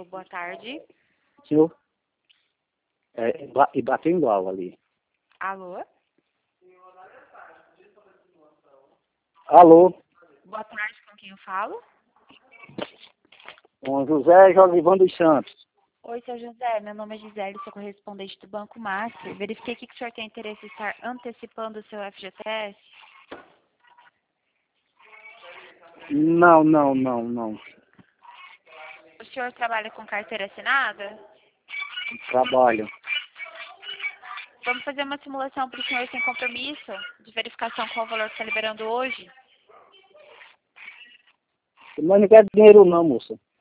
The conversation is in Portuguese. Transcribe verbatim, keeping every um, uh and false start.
Alô, boa tarde. Senhor, é, ba- e bateu igual ali. Alô? Alô, Boa tarde, com quem eu falo? com José Josivan dos Santos. Oi, seu José, meu nome é Gisele, sou correspondente do Banco Master. Verifiquei aqui que o senhor tem interesse em estar antecipando o seu F G T S. Não, não, não, não. O senhor trabalha com carteira assinada? Trabalho. Vamos fazer uma simulação para o senhor sem compromisso, de verificação qual o valor que está liberando hoje. Mas não quero dinheiro não, moça.